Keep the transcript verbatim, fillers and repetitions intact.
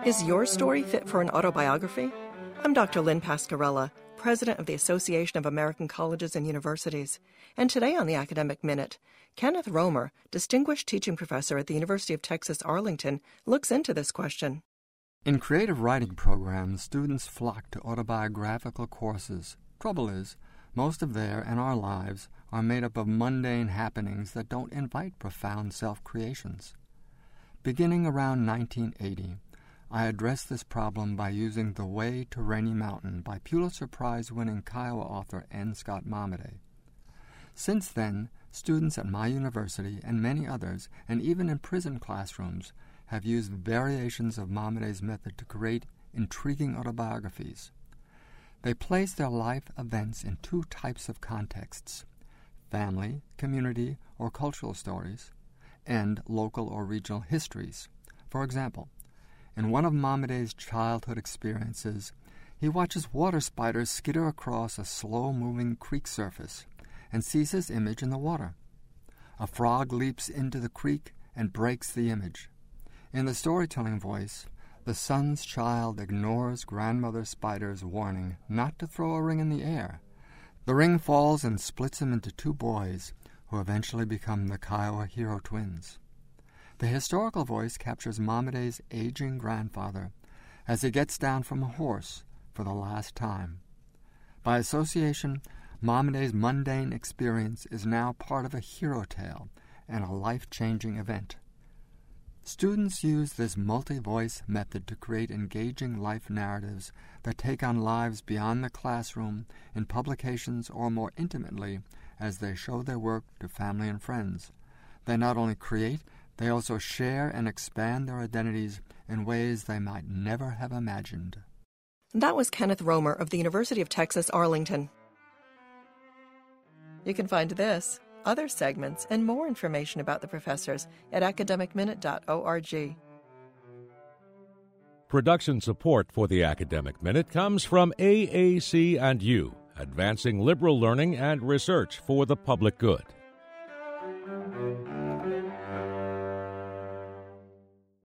Is your story fit for an autobiography? I'm Doctor Lynn Pascarella, President of the Association of American Colleges and Universities. And today on the Academic Minute, Kenneth Romer, Distinguished Teaching Professor at the University of Texas Arlington, looks into this question. In creative writing programs, students flock to autobiographical courses. Trouble is, most of their and our lives are made up of mundane happenings that don't invite profound self-creations. Beginning around nineteen eighty, I addressed this problem by using The Way to Rainy Mountain by Pulitzer Prize-winning Kiowa author N. Scott Momaday. Since then, students at my university and many others, and even in prison classrooms, have used variations of Momaday's method to create intriguing autobiographies. They place their life events in two types of contexts: family, community, or cultural stories, and local or regional histories. For example, in one of Momaday's childhood experiences, he watches water spiders skitter across a slow-moving creek surface and sees his image in the water. A frog leaps into the creek and breaks the image. In the storytelling voice, the son's child ignores grandmother spider's warning not to throw a ring in the air. The ring falls and splits him into two boys, who eventually become the Kiowa hero twins. The historical voice captures Momaday's aging grandfather as he gets down from a horse for the last time. By association, Momaday's mundane experience is now part of a hero tale and a life-changing event. Students use this multi-voice method to create engaging life narratives that take on lives beyond the classroom, in publications, or more intimately as they show their work to family and friends. They not only create, they also share and expand their identities in ways they might never have imagined. That was Kenneth Romer of the University of Texas Arlington. You can find this, other segments, and more information about the professors at academic minute dot org. Production support for the Academic Minute comes from A A C and U, advancing liberal learning and research for the public good.